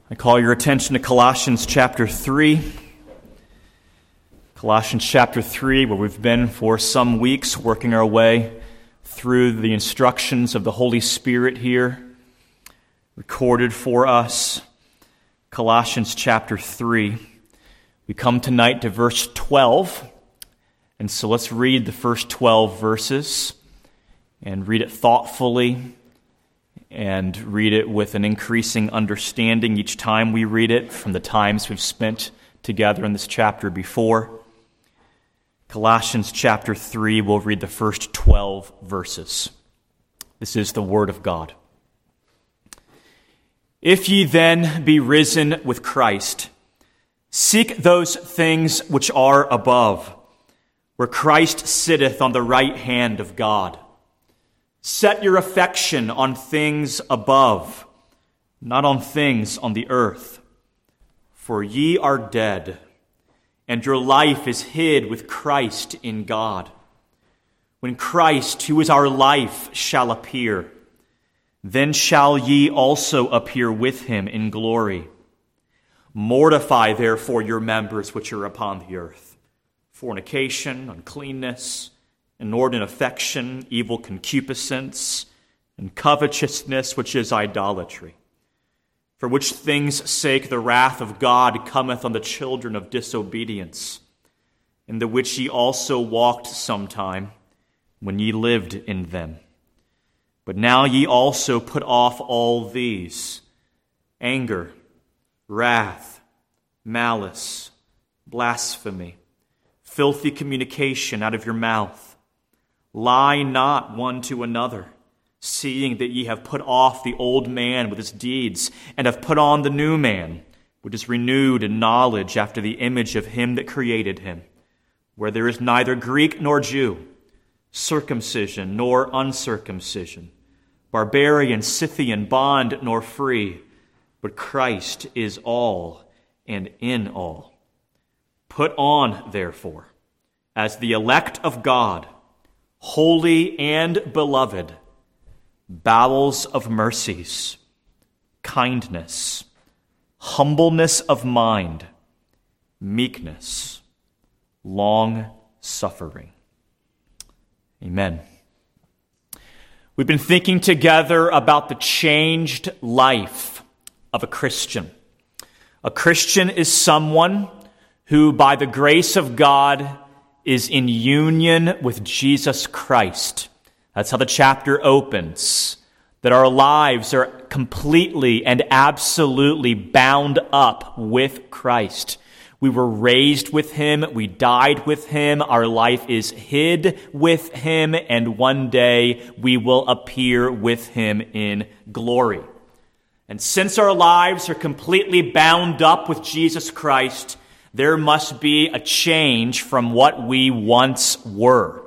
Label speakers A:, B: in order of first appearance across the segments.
A: I call your attention to Colossians chapter 3. Colossians chapter 3, where we've been for some weeks working our way through the instructions of the Holy Spirit here, recorded for us. Colossians chapter 3. We come tonight to verse 12, and so let's read the first 12 verses and read it thoughtfully and read it with an increasing understanding each time we read it from the times we've spent together in this chapter before. Colossians chapter 3, we'll read the first 12 verses. This is the Word of God. If ye then be risen with Christ, seek those things which are above, where Christ sitteth on the right hand of God. Set your affection on things above, not on things on the earth. For ye are dead, and your life is hid with Christ in God. When Christ, who is our life, shall appear, then shall ye also appear with him in glory. Mortify therefore your members which are upon the earth: fornication, uncleanness, inordinate affection, evil concupiscence, and covetousness, which is idolatry. For which things' sake the wrath of God cometh on the children of disobedience, in the which ye also walked sometime, when ye lived in them. But now ye also put off all these: anger, wrath, malice, blasphemy, filthy communication out of your mouth. Lie not one to another, seeing that ye have put off the old man with his deeds, and have put on the new man, which is renewed in knowledge after the image of him that created him, where there is neither Greek nor Jew, circumcision nor uncircumcision, barbarian, Scythian, bond nor free, but Christ is all and in all. Put on, therefore, as the elect of God, holy and beloved, bowels of mercies, kindness, humbleness of mind, meekness, long-suffering. Amen. We've been thinking together about the changed life of a Christian. A Christian is someone who, by the grace of God, is in union with Jesus Christ. That's how the chapter opens, that our lives are completely and absolutely bound up with Christ. We were raised with him, we died with him, our life is hid with him, and one day we will appear with him in glory. And since our lives are completely bound up with Jesus Christ, there must be a change from what we once were.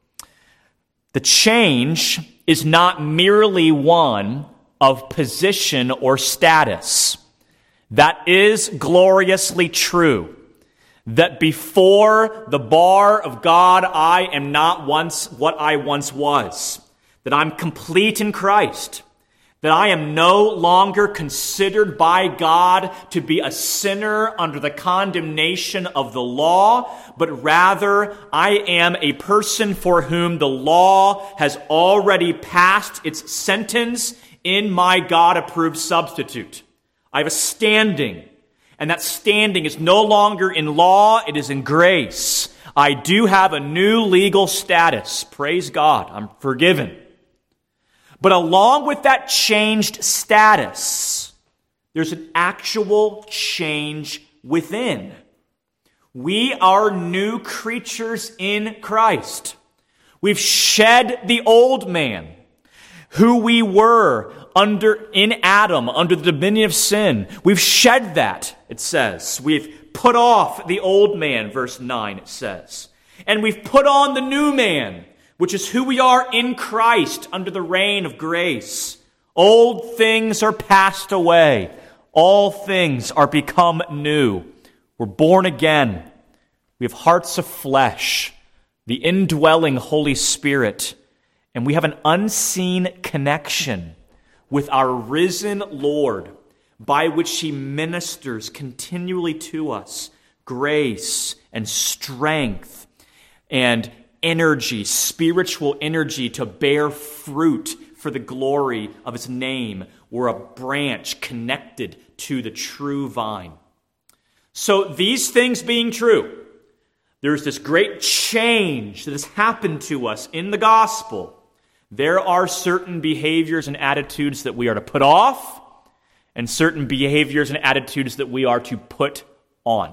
A: The change is not merely one of position or status. That is gloriously true, that before the bar of God I am not once what I once was, that I'm complete in Christ, that I am no longer considered by God to be a sinner under the condemnation of the law, but rather I am a person for whom the law has already passed its sentence in my God-approved substitute. I have a standing, and that standing is no longer in law, it is in grace. I do have a new legal status. Praise God, I'm forgiven. But along with that changed status, there's an actual change within. We are new creatures in Christ. We've shed the old man, who we were in Adam, under the dominion of sin. We've shed that, it says. We've put off the old man, verse 9, it says. And we've put on the new man, which is who we are in Christ under the reign of grace. Old things are passed away. All things are become new. We're born again. We have hearts of flesh, the indwelling Holy Spirit, and we have an unseen connection with our risen Lord by which he ministers continually to us grace and strength and energy, spiritual energy to bear fruit for the glory of his name. We're a branch connected to the true vine. So these things being true, there's this great change that has happened to us in the gospel. There are certain behaviors and attitudes that we are to put off, and certain behaviors and attitudes that we are to put on.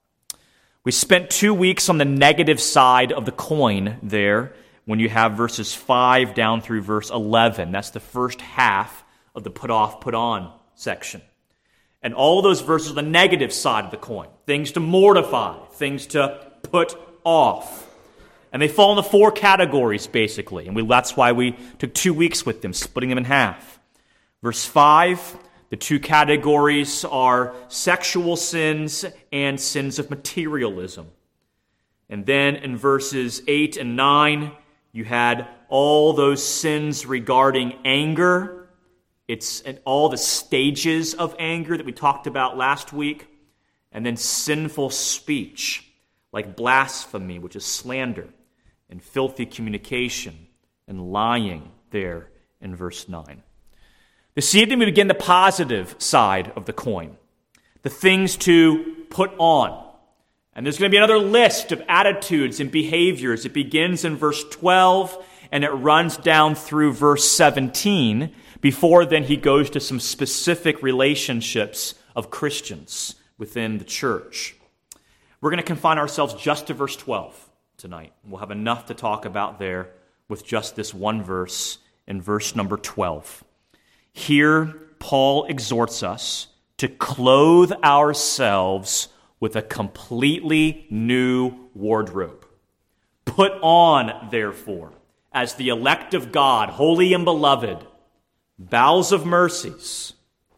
A: We spent 2 weeks on the negative side of the coin there when you have verses 5 down through verse 11. That's the first half of the put off, put on section. And all of those verses are the negative side of the coin. Things to mortify, things to put off. And they fall into 4 categories, basically. And that's why we took 2 weeks with them, splitting them in half. Verse 5, the 2 categories are sexual sins and sins of materialism. And then in verses 8 and 9, you had all those sins regarding anger. It's all the stages of anger that we talked about last week. And then sinful speech, like blasphemy, which is slander, and filthy communication, and lying there in verse 9. This evening we begin the positive side of the coin, the things to put on. And there's going to be another list of attitudes and behaviors. It begins in verse 12 and it runs down through verse 17. Before then he goes to some specific relationships of Christians within the church. We're going to confine ourselves just to verse 12 tonight. We'll have enough to talk about there with just this one verse in verse number 12. Here, Paul exhorts us to clothe ourselves with a completely new wardrobe. Put on, therefore, as the elect of God, holy and beloved, bowels of mercies,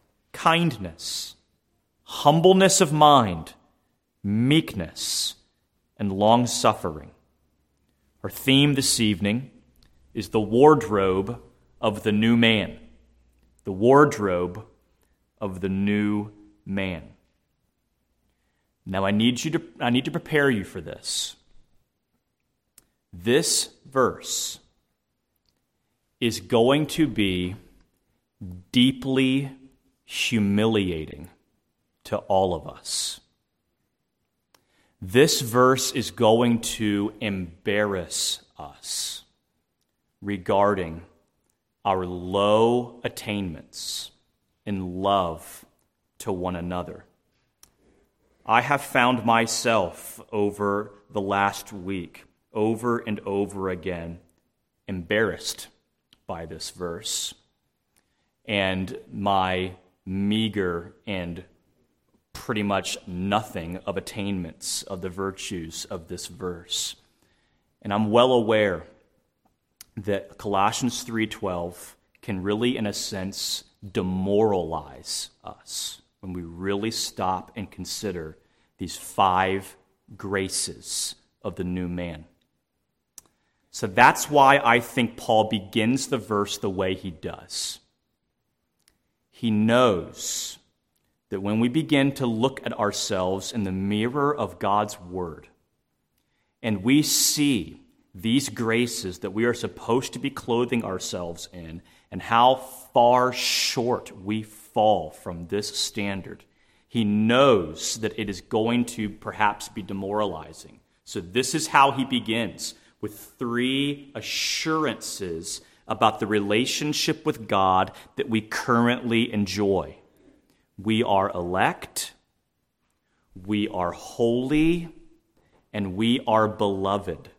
A: kindness, humbleness of mind, meekness, and long-suffering. Our theme this evening is the wardrobe of the new man. The wardrobe of the new man. Now I need to prepare you for this. This verse is going to be deeply humiliating to all of us. This verse is going to embarrass us regarding our low attainments in love to one another. I have found myself over the last week, over and over again, embarrassed by this verse and my meager and pretty much nothing of attainments of the virtues of this verse. And I'm well aware that Colossians 3:12 can really, in a sense, demoralize us when we really stop and consider these 5 graces of the new man. So that's why I think Paul begins the verse the way he does. He knows that when we begin to look at ourselves in the mirror of God's word, and we see these graces that we are supposed to be clothing ourselves in, and how far short we fall from this standard, he knows that it is going to perhaps be demoralizing. So this is how he begins, with 3 assurances about the relationship with God that we currently enjoy. We are elect, we are holy, and we are beloved.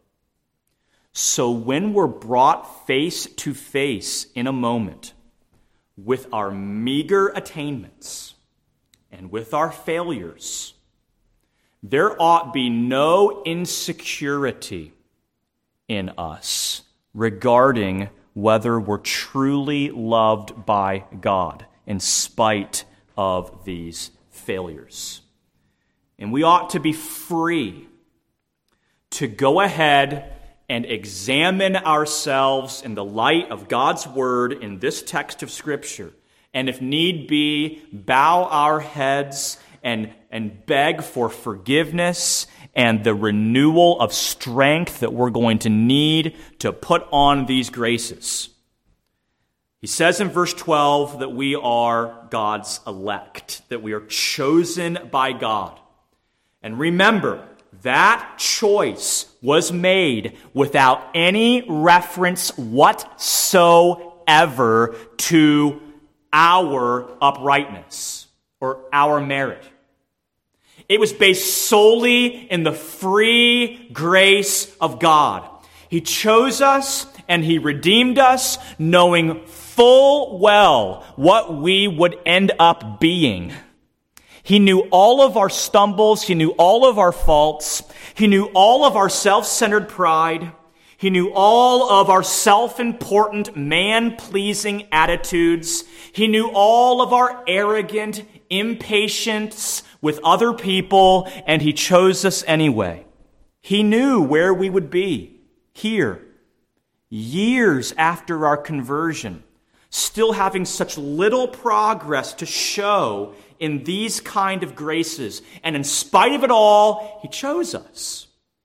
A: So when we're brought face to face in a moment with our meager attainments and with our failures, there ought be no insecurity in us regarding whether we're truly loved by God in spite of these failures. And we ought to be free to go ahead and examine ourselves in the light of God's word in this text of Scripture and if need be, bow our heads and beg for forgiveness and the renewal of strength that we're going to need to put on these graces. He says in verse 12 that we are God's elect, that we are chosen by God. And remember, that choice was made without any reference whatsoever to our uprightness or our merit. It was based solely in the free grace of God. He chose us and He redeemed us, knowing full well what we would end up being. He knew all of our stumbles. He knew all of our faults. He knew all of our self-centered pride. He knew all of our self-important, man-pleasing attitudes. He knew all of our arrogant impatience with other people, and He chose us anyway. He knew where we would be, here, years after our conversion, still having such little progress to show in these kind of graces. And in spite of it all, He chose us.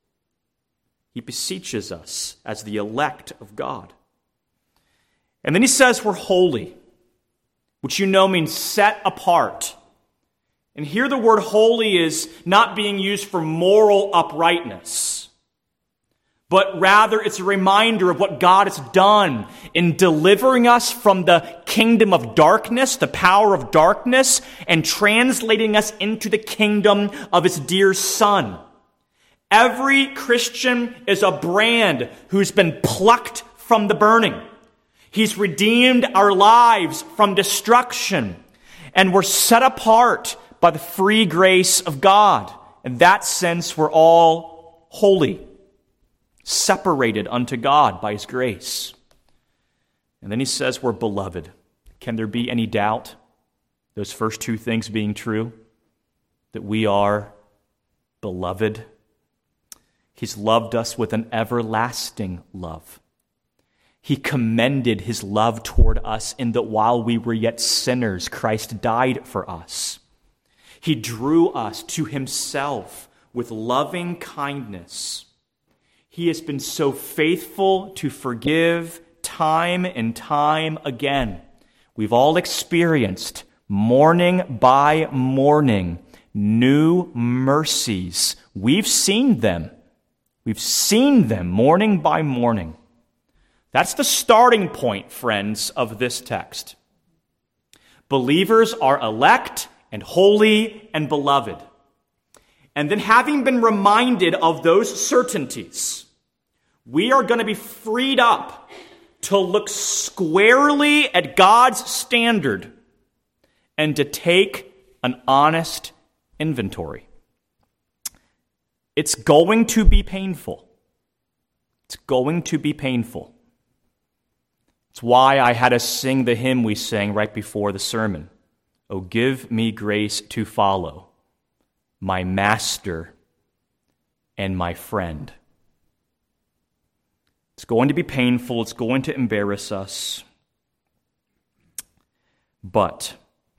A: He beseeches us as the elect of God. And then He says we're holy, which you know means set apart. And here the word holy is not being used for moral uprightness, but rather it's a reminder of what God has done in delivering us from the kingdom of darkness, the power of darkness, and translating us into the kingdom of His dear Son. Every Christian is a brand who's been plucked from the burning. He's redeemed our lives from destruction, and we're set apart by the free grace of God. In that sense, we're all holy, separated unto God by His grace. And then He says we're beloved. Can there be any doubt, those first two things being true, that we are beloved? He's loved us with an everlasting love. He commended His love toward us in that while we were yet sinners, Christ died for us. He drew us to Himself with loving kindness. He has been so faithful to forgive time and time again. We've all experienced, morning by morning, new mercies. We've seen them. We've seen them morning by morning. That's the starting point, friends, of this text. Believers are elect and holy and beloved. And then having been reminded of those certainties, we are going to be freed up to look squarely at God's standard and to take an honest inventory. It's going to be painful. It's going to be painful. It's why I had us sing the hymn we sang right before the sermon. Oh, give me grace to follow my Master and my friend. It's going to be painful. It's going to embarrass us. But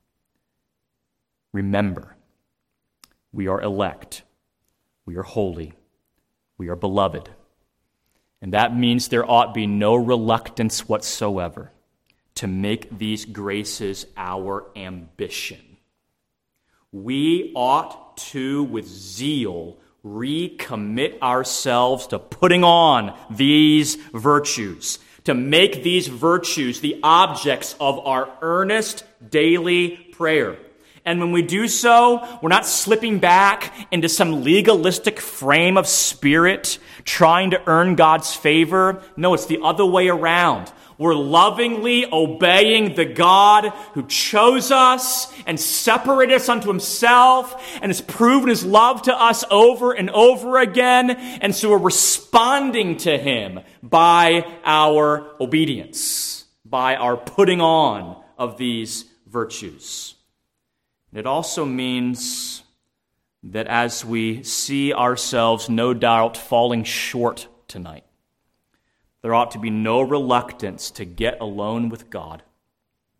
A: remember, we are elect. We are holy. We are beloved. And that means there ought be no reluctance whatsoever to make these graces our ambition. We ought to, with zeal, recommit ourselves to putting on these virtues, to make these virtues the objects of our earnest daily prayer. And when we do so, we're not slipping back into some legalistic frame of spirit, trying to earn God's favor. No, it's the other way around. We're lovingly obeying the God who chose us and separated us unto Himself and has proven His love to us over and over again. And so we're responding to Him by our obedience, by our putting on of these virtues. It also means that as we see ourselves, no doubt, falling short tonight, there ought to be no reluctance to get alone with God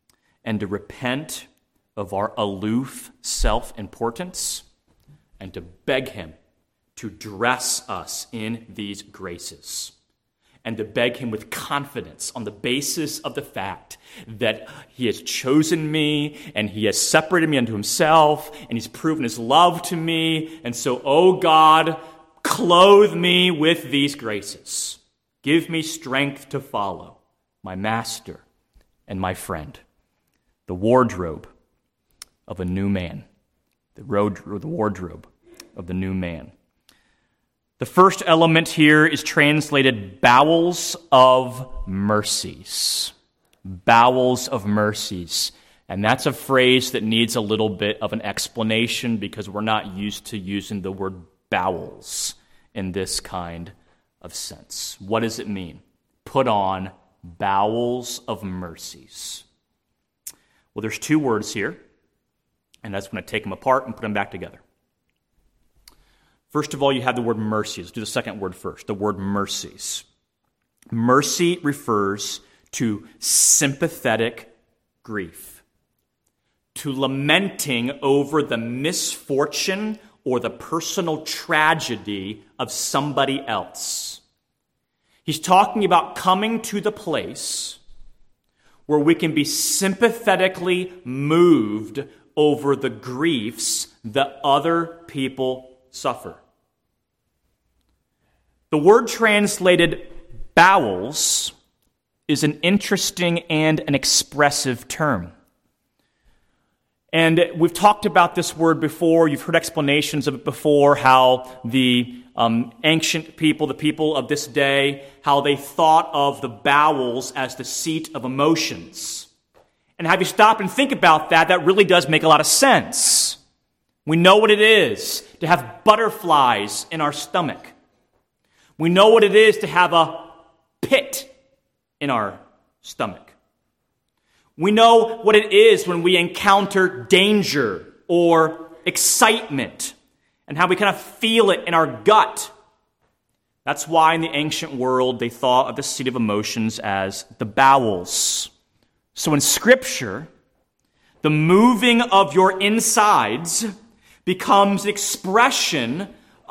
A: and to repent of our aloof self-importance and to beg him to dress us in these graces and to beg him with confidence on the basis of the fact that he has chosen me and he has separated me unto himself and he's proven his love to me. And so, oh God, clothe me with these graces. Give me strength to follow my master and my friend, the wardrobe of a new man, the wardrobe of the new man. The first element here is translated bowels of mercies. Bowels of mercies. And that's a phrase that needs a little bit of an explanation because we're not used to using the word bowels in this kind of sense. What does it mean? Put on bowels of mercies. Well, there's two words here, and that's going to take them apart and put them back together. First of all, you have the word mercies. Let's do the second word first, the word mercies. Mercy refers to sympathetic grief, to lamenting over the misfortune or the personal tragedy of somebody else. He's talking about coming to the place where we can be sympathetically moved over the griefs that other people suffer. The word translated bowels is an interesting and an expressive term. And we've talked about this word before. You've heard explanations of it before, how the ancient people, the people of this day, how they thought of the bowels as the seat of emotions. And have you stop and think about that? That really does make a lot of sense. We know what it is to have butterflies in our stomach. We know what it is to have a pit in our stomach. We know what it is when we encounter danger or excitement and how we kind of feel it in our gut. That's why in the ancient world they thought of the seat of emotions as the bowels. So in Scripture, the moving of your insides becomes an expression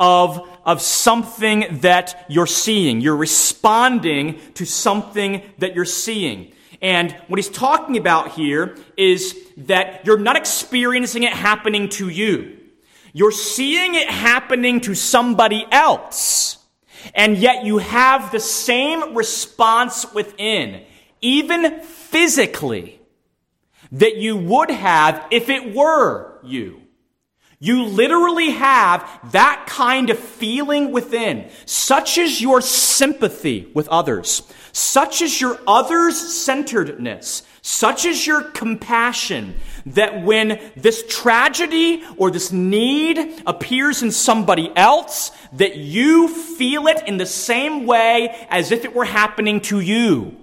A: of something that you're seeing. You're responding to something that you're seeing. And what he's talking about here is that you're not experiencing it happening to you. You're seeing it happening to somebody else. And yet you have the same response within, even physically, that you would have if it were you. You literally have that kind of feeling within. Such is your sympathy with others. Such is your others-centeredness. Such is your compassion that when this tragedy or this need appears in somebody else, that you feel it in the same way as if it were happening to you.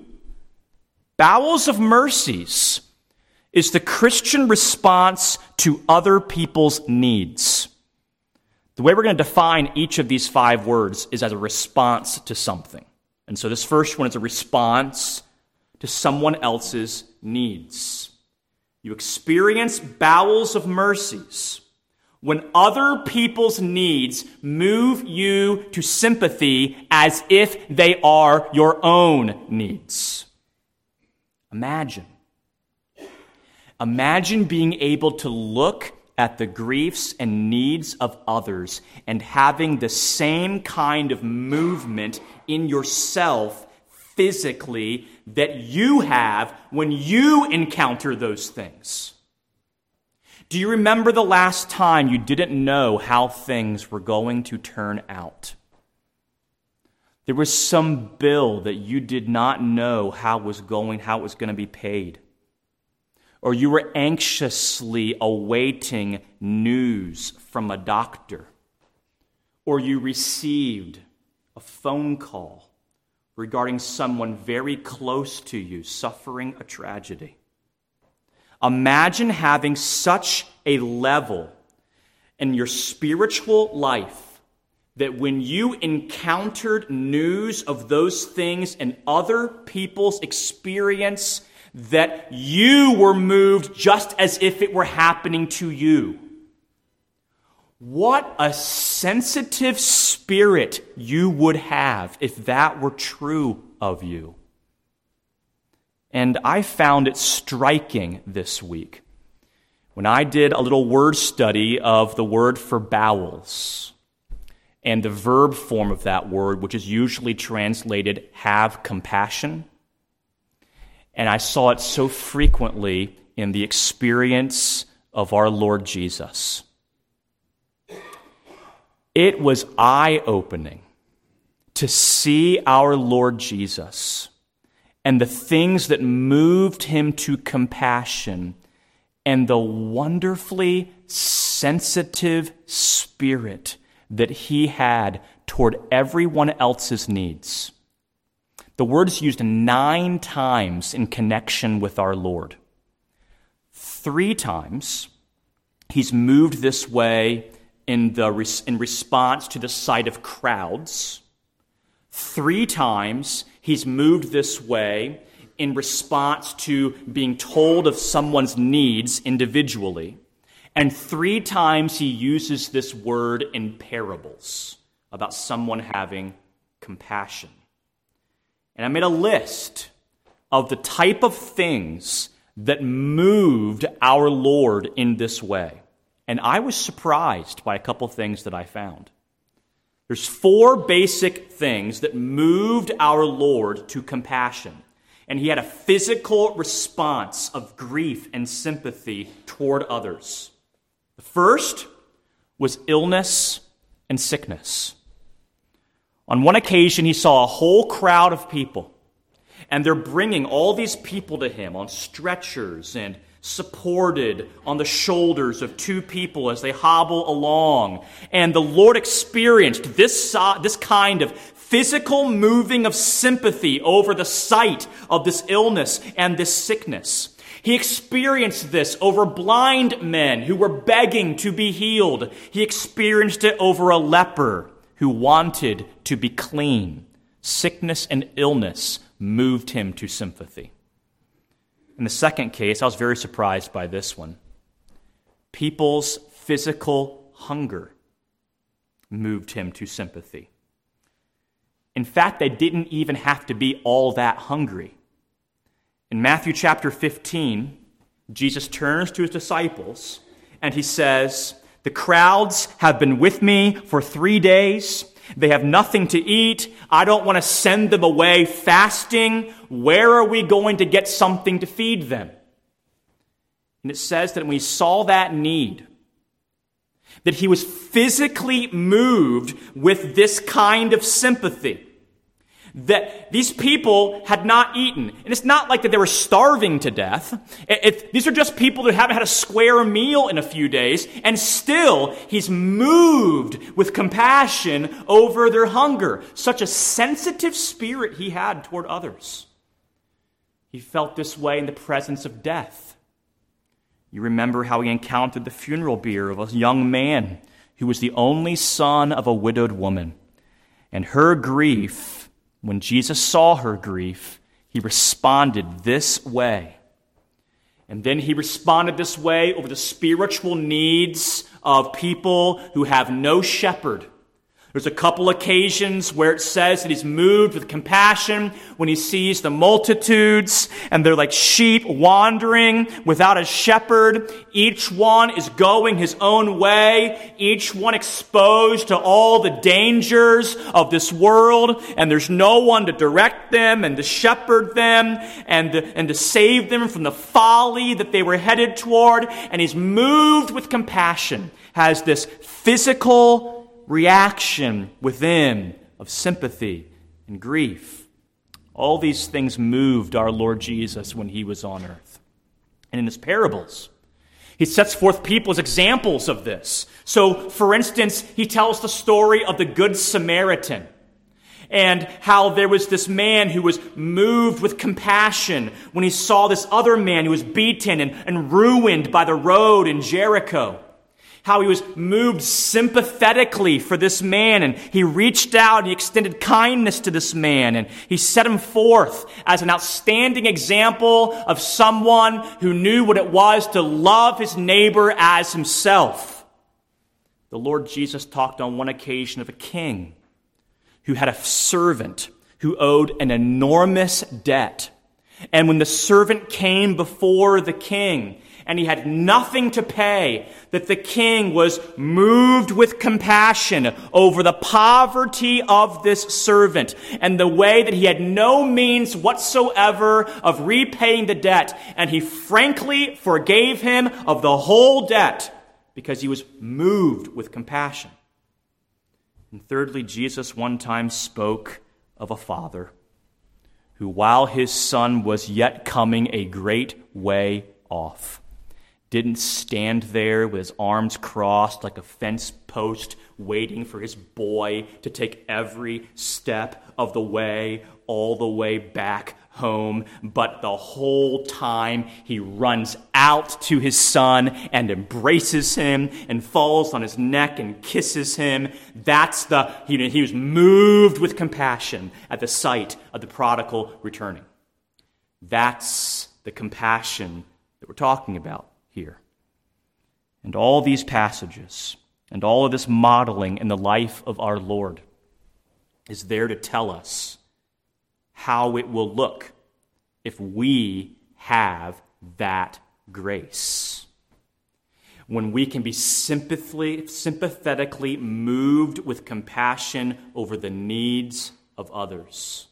A: Bowels of mercies is the Christian response to other people's needs. The way we're going to define each of these 5 words is as a response to something. And so this first one is a response to someone else's needs. You experience bowels of mercies when other people's needs move you to sympathy as if they are your own needs. Imagine being able to look at the griefs and needs of others and having the same kind of movement in yourself physically that you have when you encounter those things. Do you remember the last time you didn't know how things were going to turn out? There was some bill that you did not know how it was going to be paid. Or you were anxiously awaiting news from a doctor. Or you received a phone call regarding someone very close to you suffering a tragedy. Imagine having such a level in your spiritual life that when you encountered news of those things and other people's experience, that you were moved just as if it were happening to you. What a sensitive spirit you would have if that were true of you. And I found it striking this week when I did a little word study of the word for bowels and the verb form of that word, which is usually translated have compassion. And I saw it so frequently in the experience of our Lord Jesus. It was eye-opening to see our Lord Jesus and the things that moved him to compassion and the wonderfully sensitive spirit that he had toward everyone else's needs. The word is used 9 times in connection with our Lord. 3 times he's moved this way in response to the sight of crowds. 3 times he's moved this way in response to being told of someone's needs individually. And 3 times he uses this word in parables about someone having compassion. And I made a list of the type of things that moved our Lord in this way. And I was surprised by a couple things that I found. There's 4 basic things that moved our Lord to compassion. And he had a physical response of grief and sympathy toward others. The first was illness and sickness. On one occasion, he saw a whole crowd of people, and they're bringing all these people to him on stretchers and supported on the shoulders of 2 people as they hobble along. And the Lord experienced this kind of physical moving of sympathy over the sight of this illness and this sickness. He experienced this over blind men who were begging to be healed. He experienced it over a leper who wanted to be clean. Sickness and illness moved him to sympathy. In the second case, I was very surprised by this one. People's physical hunger moved him to sympathy. In fact, they didn't even have to be all that hungry. In Matthew chapter 15, Jesus turns to his disciples and he says, "The crowds have been with me for 3 days. They have nothing to eat. I don't want to send them away fasting. Where are we going to get something to feed them?" And it says that when he saw that need, that he was physically moved with this kind of sympathy. That these people had not eaten. And it's not like that they were starving to death. These are just people that haven't had a square meal in a few days, and still he's moved with compassion over their hunger. Such a sensitive spirit he had toward others. He felt this way in the presence of death. You remember how he encountered the funeral bier of a young man who was the only son of a widowed woman. And her grief, when Jesus saw her grief, he responded this way. And then he responded this way over the spiritual needs of people who have no shepherd. There's a couple occasions where it says that he's moved with compassion when he sees the multitudes and they're like sheep wandering without a shepherd. Each one is going his own way, each one exposed to all the dangers of this world, and there's no one to direct them and to shepherd them and to save them from the folly that they were headed toward. And he's moved with compassion, has this physical reaction within of sympathy and grief. All these things moved our Lord Jesus when he was on earth. And in his parables, he sets forth people as examples of this. So, for instance, he tells the story of the Good Samaritan and how there was this man who was moved with compassion when he saw this other man who was beaten and ruined by the road in Jericho. how he was moved sympathetically for this man, and he reached out and he extended kindness to this man, and he set him forth as an outstanding example of someone who knew what it was to love his neighbor as himself. The Lord Jesus talked on one occasion of a king who had a servant who owed an enormous debt. And when the servant came before the king and he had nothing to pay, that the king was moved with compassion over the poverty of this servant and the way that he had no means whatsoever of repaying the debt. And he frankly forgave him of the whole debt because he was moved with compassion. And thirdly, Jesus one time spoke of a father who, while his son was yet coming a great way off, didn't stand there with his arms crossed like a fence post waiting for his boy to take every step of the way, all the way back home. But the whole time he runs out to his son and embraces him and falls on his neck and kisses him. He was moved with compassion at the sight of the prodigal returning. That's the compassion that we're talking about here. And all these passages and all of this modeling in the life of our Lord is there to tell us how it will look if we have that grace. When we can be sympathetically moved with compassion over the needs of others.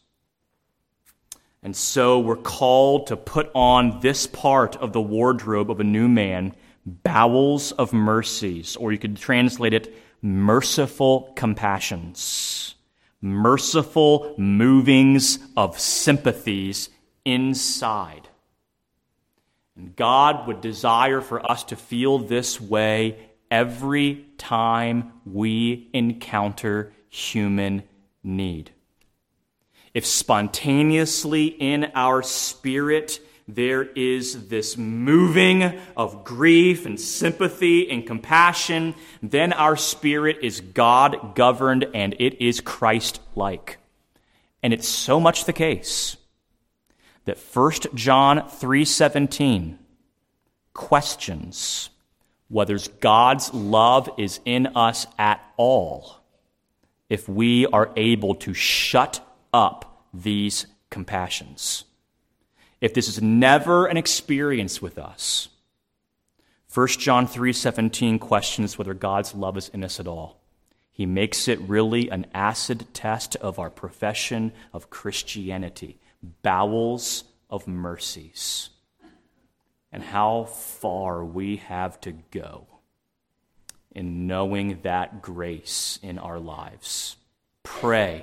A: And so we're called to put on this part of the wardrobe of a new man, bowels of mercies, or you could translate it, merciful compassions. Merciful movings of sympathies inside. And God would desire for us to feel this way every time we encounter human need. If spontaneously in our spirit there is this moving of grief and sympathy and compassion, then our spirit is God-governed and it is Christ-like. And it's so much the case that 1 John 3:17 questions whether God's love is in us at all if we are able to shut up these compassions. If this is never an experience with us, 1 John 3:17 questions whether God's love is in us at all. He makes it really an acid test of our profession of Christianity. Bowels of mercies. And how far we have to go in knowing that grace in our lives. Pray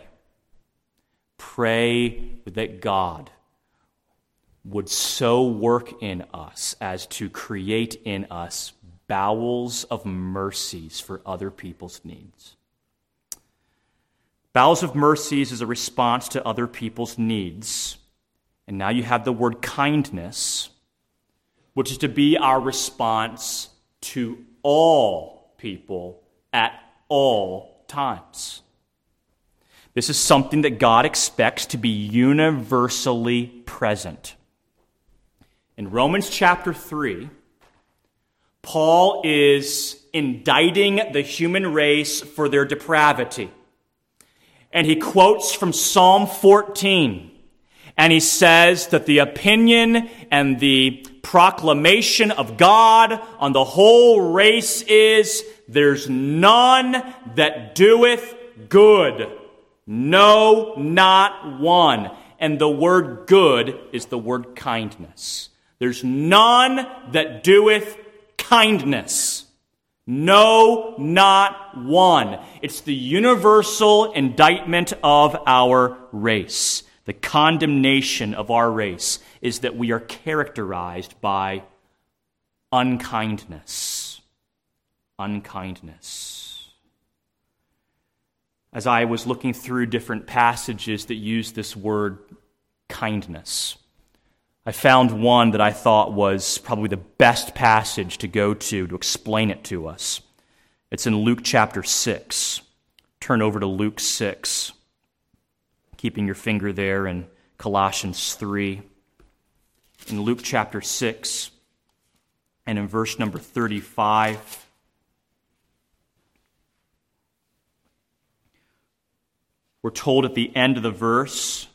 A: that God would so work in us as to create in us bowels of mercies for other people's needs. Bowels of mercies is a response to other people's needs. And now you have the word kindness, which is to be our response to all people at all times. This is something that God expects to be universally present. In Romans chapter 3, Paul is indicting the human race for their depravity. And he quotes from Psalm 14. And he says that the opinion and the proclamation of God on the whole race is, there's none that doeth good. No, not one. And the word good is the word kindness. There's none that doeth kindness. No, not one. It's the universal indictment of our race. The condemnation of our race is that we are characterized by unkindness. Unkindness. As I was looking through different passages that use this word kindness, I found one that I thought was probably the best passage to go to explain it to us. It's in Luke chapter 6. Turn over to Luke 6, keeping your finger there in Colossians 3. In Luke chapter 6, and in verse number 35, we're told at the end of the verse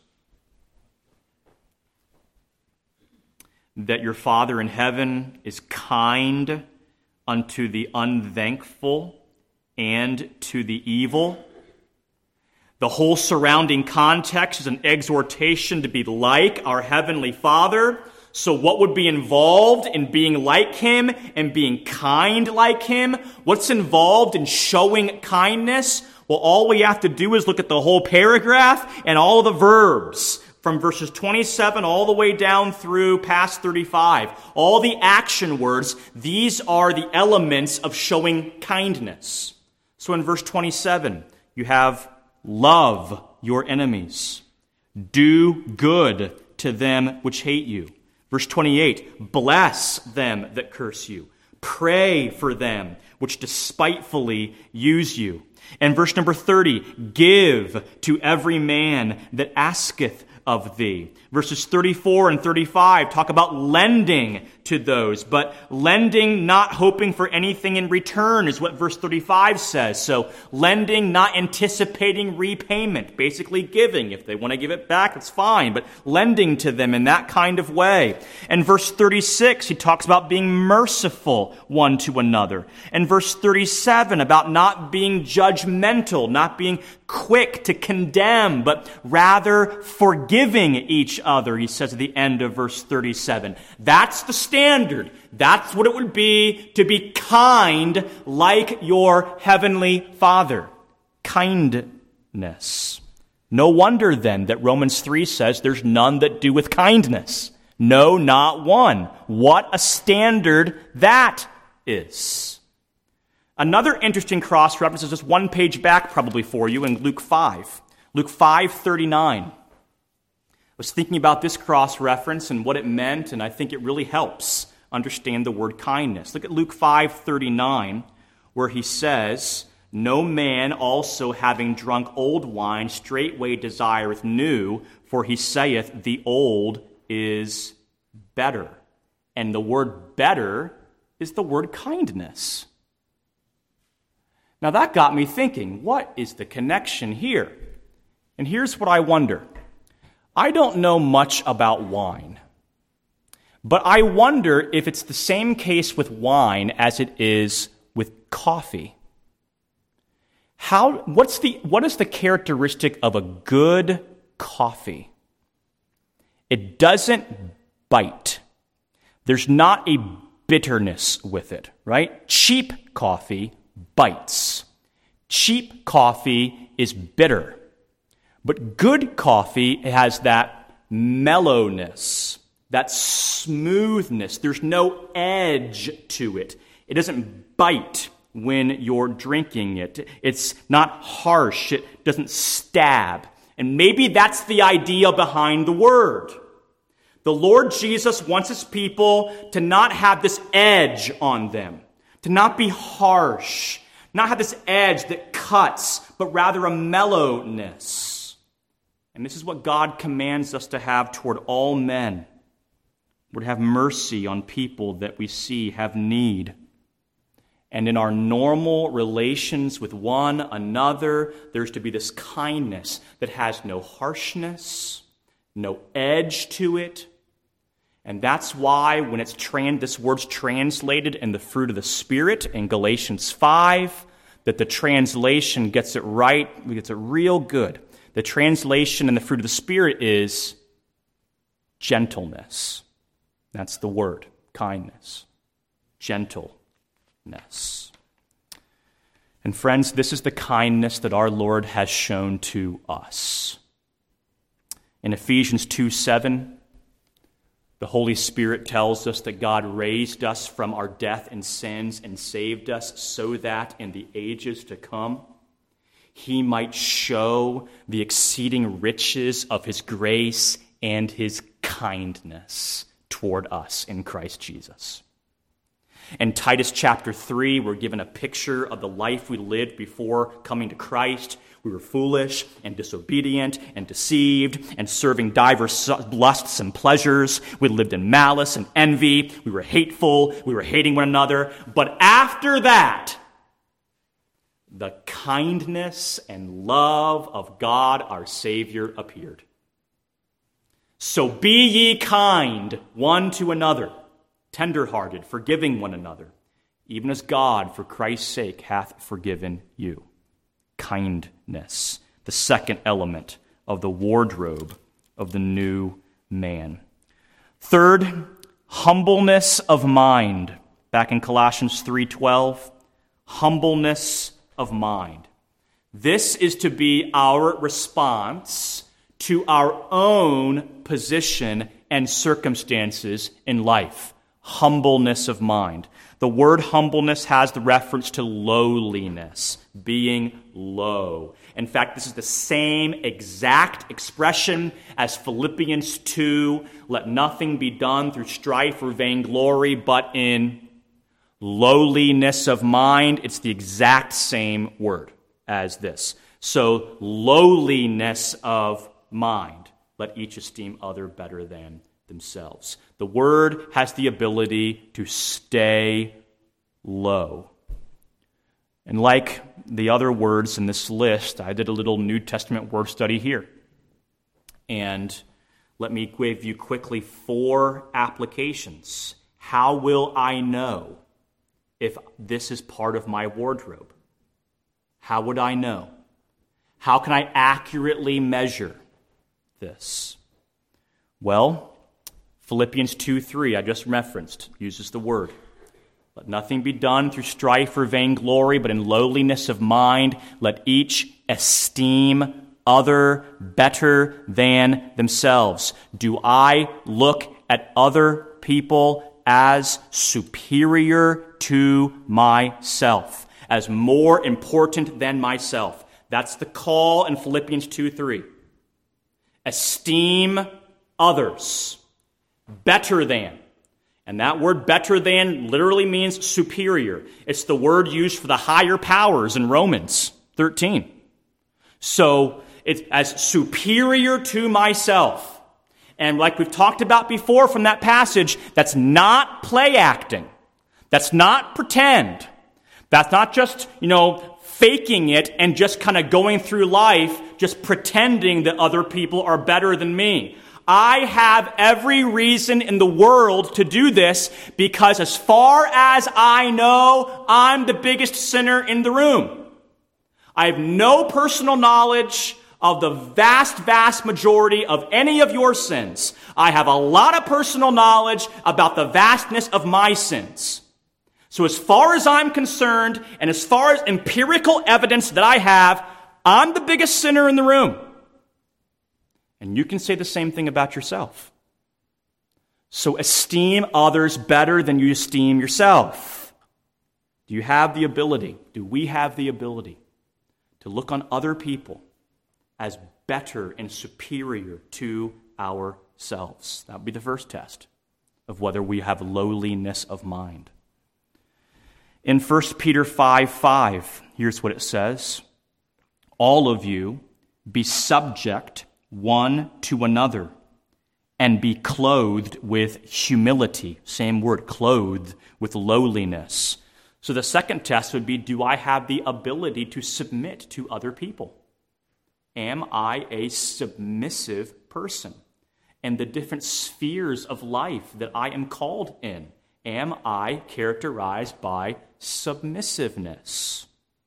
A: that your Father in heaven is kind unto the unthankful and to the evil. The whole surrounding context is an exhortation to be like our Heavenly Father. So what would be involved in being like Him and being kind like Him? What's involved in showing kindness? Well, all we have to do is look at the whole paragraph and all of the verbs from verses 27 all the way down through past 35. All the action words, these are the elements of showing kindness. So in verse 27, you have love your enemies. Do good to them which hate you. Verse 28, bless them that curse you. Pray for them which despitefully use you. And verse number 30, give to every man that asketh of thee. Verses 34 and 35 talk about lending to those, but lending not hoping for anything in return is what verse 35 says. So lending not anticipating repayment, basically giving. If they want to give it back, it's fine, but lending to them in that kind of way. And verse 36, he talks about being merciful one to another. And verse 37 about not being judgmental, not being quick to condemn, but rather forgiving each other, he says at the end of verse 37. That's the standard. That's what it would be to be kind like your heavenly Father. Kindness. No wonder then that Romans 3 says there's none that do with kindness. No, not one. What a standard that is. Another interesting cross-reference is just one page back probably for you in Luke 5. Luke 5:39. I was thinking about this cross-reference and what it meant, and I think it really helps understand the word kindness. Look at Luke 5:39, where he says, no man also having drunk old wine straightway desireth new, for he saith, the old is better. And the word better is the word kindness. Now that got me thinking, what is the connection here? And here's what I wonder. I don't know much about wine, but I wonder if it's the same case with wine as it is with coffee. What is the characteristic of a good coffee? It doesn't bite. There's not a bitterness with it, right? Cheap coffee bites. Cheap coffee is bitter. But good coffee has that mellowness, that smoothness. There's no edge to it. It doesn't bite when you're drinking it. It's not harsh. It doesn't stab. And maybe that's the idea behind the word. The Lord Jesus wants his people to not have this edge on them, to not be harsh, not have this edge that cuts, but rather a mellowness. And this is what God commands us to have toward all men. We're to have mercy on people that we see have need. And in our normal relations with one another, there's to be this kindness that has no harshness, no edge to it. And that's why when this word's translated in the fruit of the Spirit in Galatians 5, that the translation gets it right, gets it real good. The translation in the fruit of the Spirit is gentleness. That's the word, kindness, gentleness. And friends, this is the kindness that our Lord has shown to us. In Ephesians 2:7, the Holy Spirit tells us that God raised us from our death and sins and saved us so that in the ages to come, he might show the exceeding riches of his grace and his kindness toward us in Christ Jesus. In Titus chapter 3, we're given a picture of the life we lived before coming to Christ. We were foolish and disobedient and deceived and serving diverse lusts and pleasures. We lived in malice and envy. We were hateful. We were hating one another. But after that, the kindness and love of God our Savior appeared. So be ye kind one to another, tender-hearted, forgiving one another, even as God, for Christ's sake, hath forgiven you. Kindness, the second element of the wardrobe of the new man. Third, humbleness of mind. Back in Colossians 3:12, humbleness of mind. This is to be our response to our own position and circumstances in life. Humbleness of mind. The word humbleness has the reference to lowliness, being low. In fact, this is the same exact expression as Philippians 2, let nothing be done through strife or vainglory, but in lowliness of mind. It's the exact same word as this. So, lowliness of mind. Let each esteem other better than themselves. The word has the ability to stay low. And like the other words in this list, I did a little New Testament word study here. And let me give you quickly 4 applications. How will I know if this is part of my wardrobe? How would I know? How can I accurately measure this? Well, Philippians 2:3, I just referenced, uses the word. Let nothing be done through strife or vainglory, but in lowliness of mind, let each esteem other better than themselves. Do I look at other people as superior to myself, as more important than myself? That's the call in Philippians 2:3. Esteem others better than. And that word better than literally means superior. It's the word used for the higher powers in Romans 13. So it's as superior to myself. And like we've talked about before from that passage, that's not play acting. That's not pretend. That's not just, faking it and just kind of going through life, just pretending that other people are better than me. I have every reason in the world to do this because as far as I know, I'm the biggest sinner in the room. I have no personal knowledge of the vast majority of any of your sins. I have a lot of personal knowledge about the vastness of my sins. So as far as I'm concerned, and as far as empirical evidence that I have, I'm the biggest sinner in the room. And you can say the same thing about yourself. So esteem others better than you esteem yourself. Do you have the ability? Do we have the ability to look on other people as better and superior to ourselves? That would be the first test of whether we have lowliness of mind. In 1 Peter 5:5, here's what it says. All of you be subject one to another, and be clothed with humility. Same word, clothed with lowliness. So the second test would be, do I have the ability to submit to other people? Am I a submissive person? And the different spheres of life that I am called in, am I characterized by submissiveness?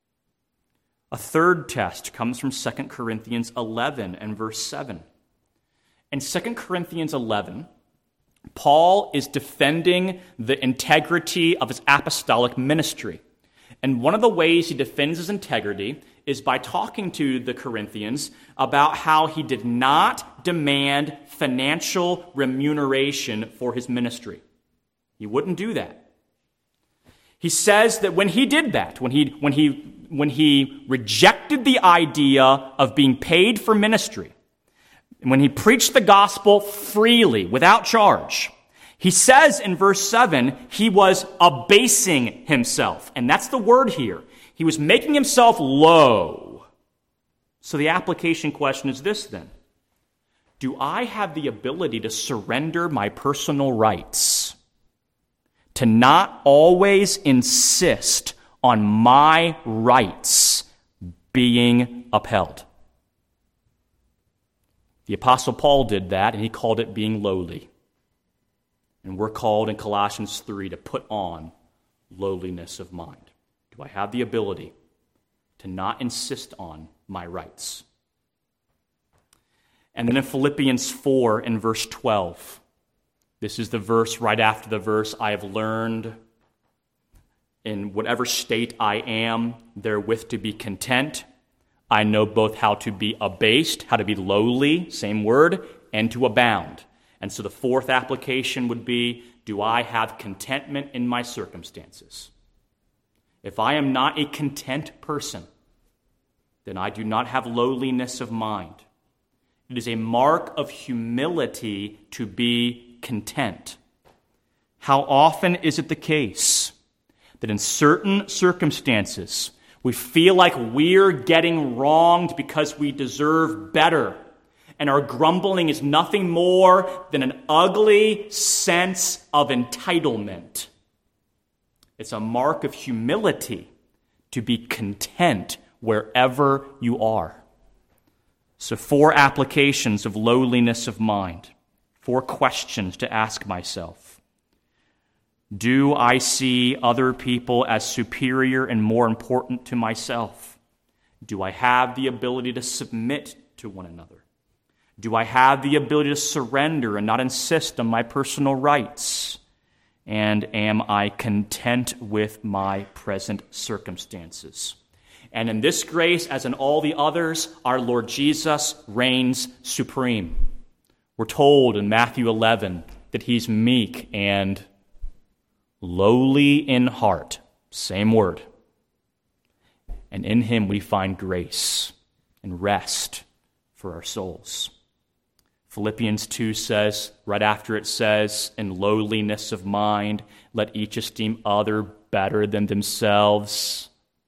A: A third test comes from 2 Corinthians 11 and verse 7. In 2 Corinthians 11, Paul is defending the integrity of his apostolic ministry. And one of the ways he defends his integrity is by talking to the Corinthians about how he did not demand financial remuneration for his ministry. He wouldn't do that. He says that when he did that, when he rejected the idea of being paid for ministry, and when he preached the gospel freely, without charge, He says in verse 7, he was abasing himself. And that's the word here. He was making himself low. So the application question is this then. Do I have the ability to surrender my personal rights? To not always insist on my rights being upheld? The Apostle Paul did that, and he called it being lowly. And we're called in Colossians 3 to put on lowliness of mind. Do I have the ability to not insist on my rights? And then in Philippians 4 in verse 12, this is the verse right after the verse, I have learned in whatever state I am therewith to be content. I know both how to be abased, how to be lowly, same word, and to abound. And so the fourth application would be, do I have contentment in my circumstances? If I am not a content person, then I do not have lowliness of mind. It is a mark of humility to be content. How often is it the case that in certain circumstances we feel like we're getting wronged because we deserve better, and our grumbling is nothing more than an ugly sense of entitlement? It's a mark of humility to be content wherever you are. So 4 applications of lowliness of mind, 4 questions to ask myself. Do I see other people as superior and more important to myself? Do I have the ability to submit to one another? Do I have the ability to surrender and not insist on my personal rights? And am I content with my present circumstances? And in this grace, as in all the others, our Lord Jesus reigns supreme. We're told in Matthew 11 that he's meek and lowly in heart. Same word. And in him we find grace and rest for our souls. Philippians 2 says, right after it says, in lowliness of mind, let each esteem other better than themselves.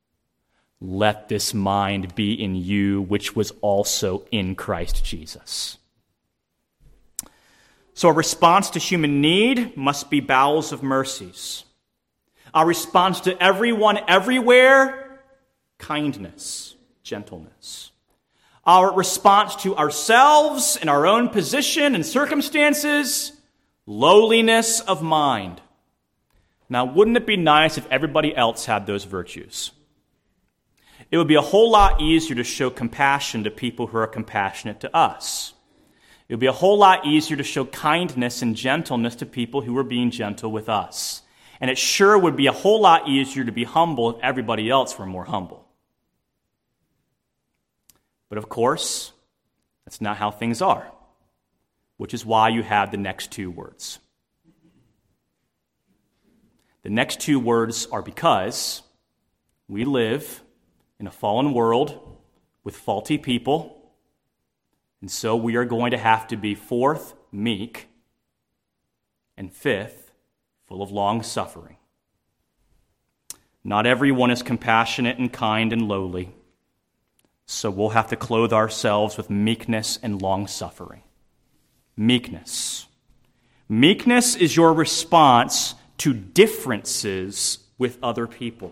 A: Let this mind be in you, which was also in Christ Jesus. So a response to human need must be bowels of mercies. Our response to everyone, everywhere, kindness, gentleness. Our response to ourselves and our own position and circumstances, lowliness of mind. Now, wouldn't it be nice if everybody else had those virtues? It would be a whole lot easier to show compassion to people who are compassionate to us. It would be a whole lot easier to show kindness and gentleness to people who are being gentle with us. And it sure would be a whole lot easier to be humble if everybody else were more humble. But of course, that's not how things are, which is why you have the next 2 words. The next 2 words are because we live in a fallen world with faulty people, and so we are going to have to be 4th, meek, and 5th, full of long suffering. Not everyone is compassionate and kind and lowly, so we'll have to clothe ourselves with meekness and long suffering. Meekness. Meekness is your response to differences with other people.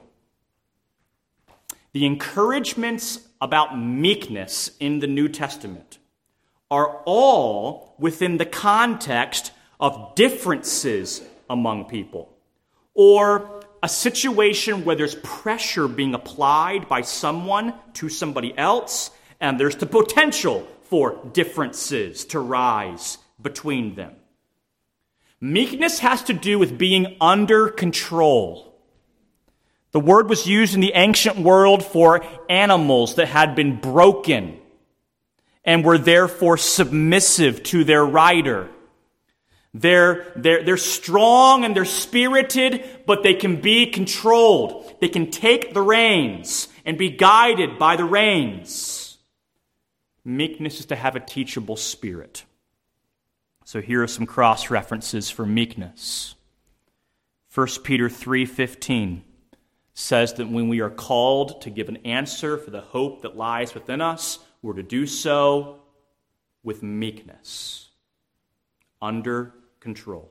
A: The encouragements about meekness in the New Testament are all within the context of differences among people, or a situation where there's pressure being applied by someone to somebody else, and there's the potential for differences to rise between them. Meekness has to do with being under control. The word was used in the ancient world for animals that had been broken and were therefore submissive to their rider. They're strong and they're spirited, but they can be controlled. They can take the reins and be guided by the reins. Meekness is to have a teachable spirit. So here are some cross-references for meekness. 1 Peter 3:15 says that when we are called to give an answer for the hope that lies within us, we're to do so with meekness, under control.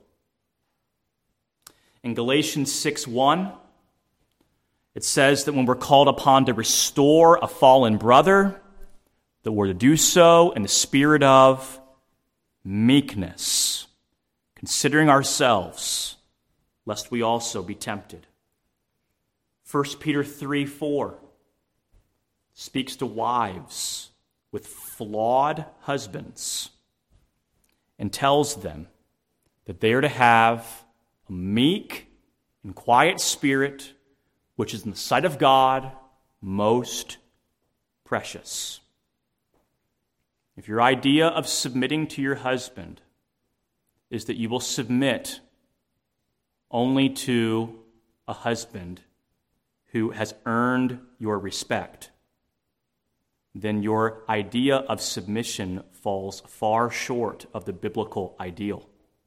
A: In Galatians 6:1, it says that when we're called upon to restore a fallen brother, that we're to do so in the spirit of meekness, considering ourselves, lest we also be tempted. 1 Peter 3:4 speaks to wives with flawed husbands and tells them that they are to have a meek and quiet spirit, which is in the sight of God most precious. If your idea of submitting to your husband is that you will submit only to a husband who has earned your respect, then your idea of submission falls far short of the biblical ideal.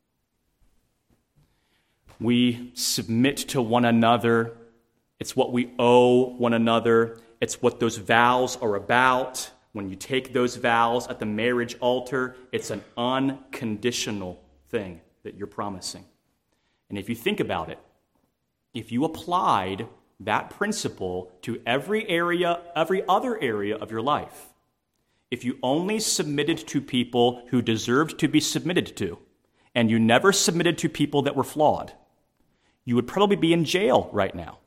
A: We submit to one another. It's what we owe one another. It's what those vows are about. When you take those vows at the marriage altar, it's an unconditional thing that you're promising. And if you think about it, if you applied that principle to every other area of your life, if you only submitted to people who deserved to be submitted to, and you never submitted to people that were flawed, you would probably be in jail right now.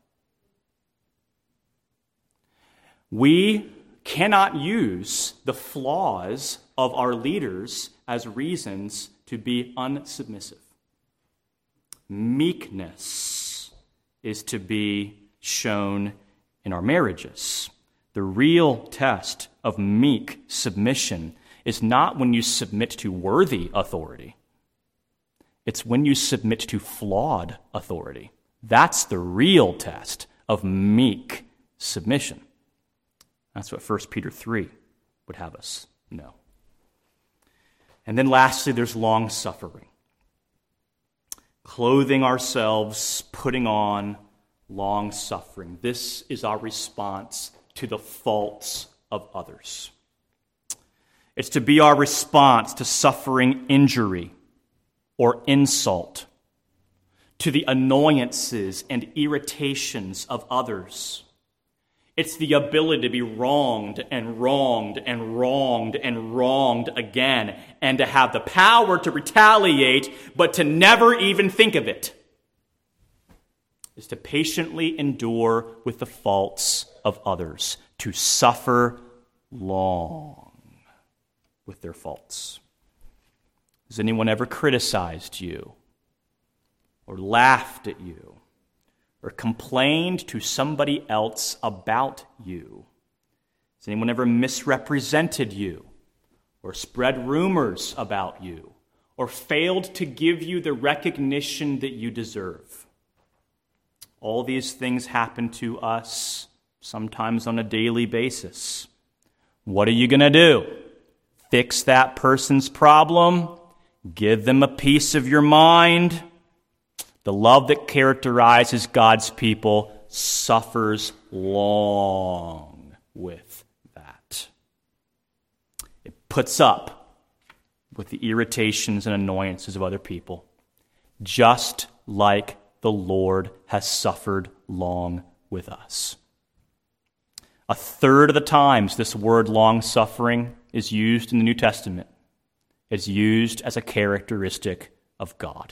A: We cannot use the flaws of our leaders as reasons to be unsubmissive. Meekness is to be shown in our marriages. The real test of meek submission is not when you submit to worthy authority. It's when you submit to flawed authority. That's the real test of meek submission. That's what 1 Peter 3 would have us know. And then lastly, there's long-suffering. Clothing ourselves, putting on long-suffering. This is our response to the faults of others. It's to be our response to suffering injury or insult, to the annoyances and irritations of others. It's the ability to be wronged and wronged and wronged and wronged again, and to have the power to retaliate, but to never even think of it. Is to patiently endure with the faults of others, to suffer long with their faults. Has anyone ever criticized you or laughed at you or complained to somebody else about you? Has anyone ever misrepresented you or spread rumors about you or failed to give you the recognition that you deserve? All these things happen to us sometimes on a daily basis. What are you going to do? Fix that person's problem? Give them a piece of your mind? The love that characterizes God's people suffers long with that. It puts up with the irritations and annoyances of other people, just like the Lord has suffered long with us. A third of the times this word long-suffering is used in the New Testament is used as a characteristic of God.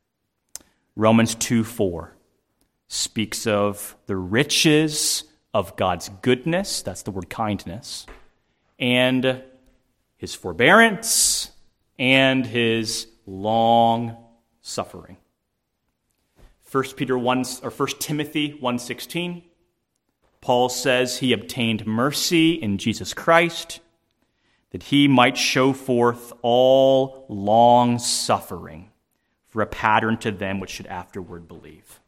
A: Romans 2:4 speaks of the riches of God's goodness, that's the word kindness, and his forbearance and his long suffering. 1 Timothy 1:16, Paul says he obtained mercy in Jesus Christ, that he might show forth all long suffering for a pattern to them which should afterward believe.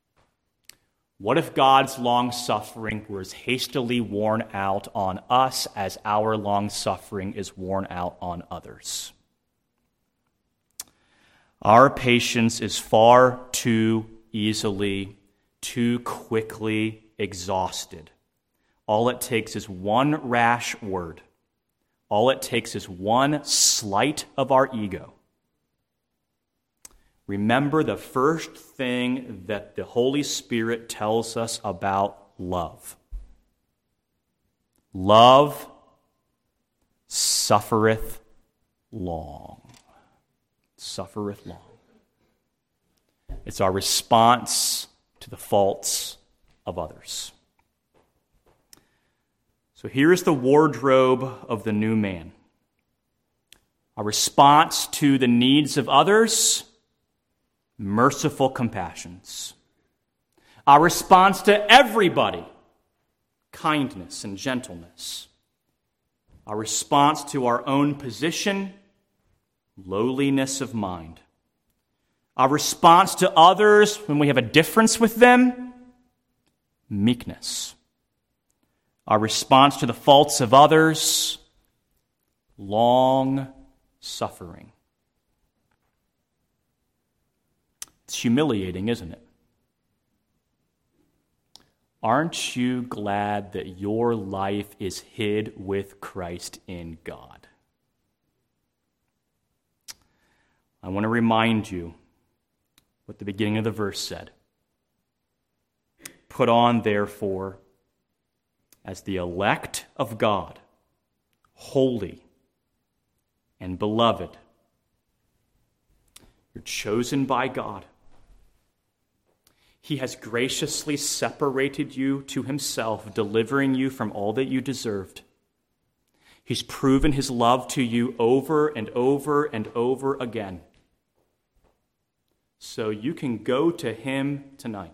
A: What if God's long suffering was hastily worn out on us as our long suffering is worn out on others? Our patience is far too easily, too quickly exhausted. All it takes is one rash word. All it takes is one slight of our ego. Remember the first thing that the Holy Spirit tells us about love. Love suffereth long. Suffereth long. It's our response to the faults of others. So here is the wardrobe of the new man. A response to the needs of others, merciful compassions. Our response to everybody, kindness and gentleness. Our response to our own position, lowliness of mind. Our response to others when we have a difference with them, meekness. Our response to the faults of others, long suffering. It's humiliating, isn't it? Aren't you glad that your life is hid with Christ in God? I want to remind you what the beginning of the verse said. Put on, therefore, as the elect of God, holy and beloved. You're chosen by God. He has graciously separated you to himself, delivering you from all that you deserved. He's proven his love to you over and over and over again. So you can go to him tonight.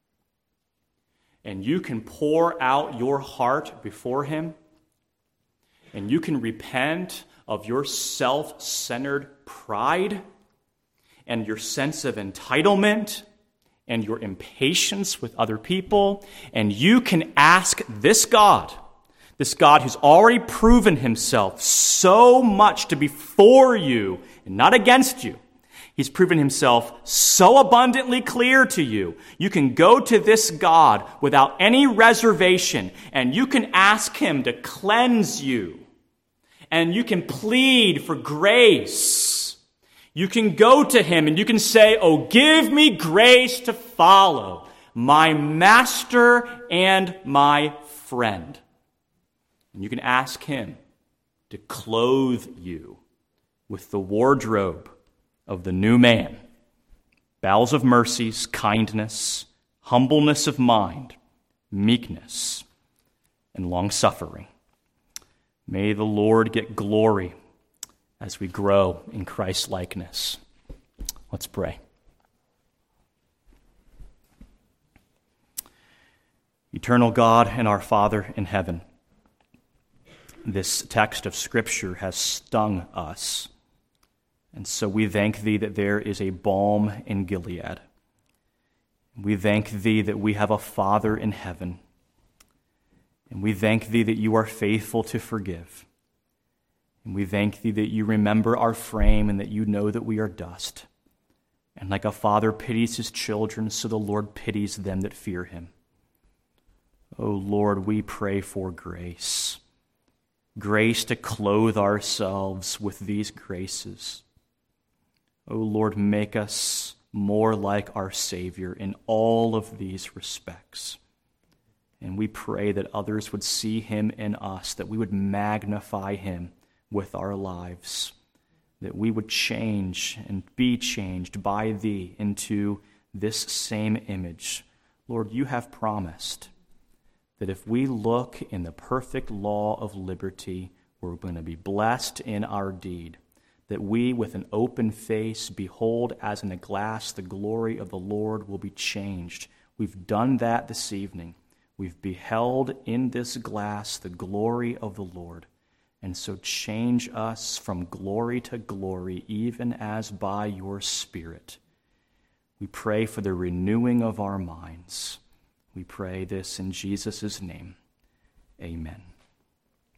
A: And you can pour out your heart before him. And you can repent of your self-centered pride and your sense of entitlement and your impatience with other people. And you can ask this God who's already proven himself so much to be for you and not against you. He's proven himself so abundantly clear to you. You can go to this God without any reservation, and you can ask him to cleanse you. And you can plead for grace. You can go to him and you can say, "Oh, give me grace to follow my master and my friend." And you can ask him to clothe you with the wardrobe of the new man, bowels of mercies, kindness, humbleness of mind, meekness, and long-suffering. May the Lord get glory as we grow in Christ-likeness. Let's pray. Eternal God and our Father in heaven, this text of Scripture has stung us. And so we thank thee that there is a balm in Gilead. We thank thee that we have a Father in heaven. And we thank thee that you are faithful to forgive. And we thank thee that you remember our frame and that you know that we are dust. And like a father pities his children, so the Lord pities them that fear him. O Lord, we pray for grace. Grace to clothe ourselves with these graces. O Lord, make us more like our Savior in all of these respects. And we pray that others would see him in us, that we would magnify him with our lives, that we would change and be changed by thee into this same image. Lord, you have promised that if we look in the perfect law of liberty, we're going to be blessed in our deed, that we, with an open face, behold as in a glass the glory of the Lord, will be changed. We've done that this evening. We've beheld in this glass the glory of the Lord. And so change us from glory to glory, even as by your Spirit. We pray for the renewing of our minds. We pray this in Jesus' name. Amen.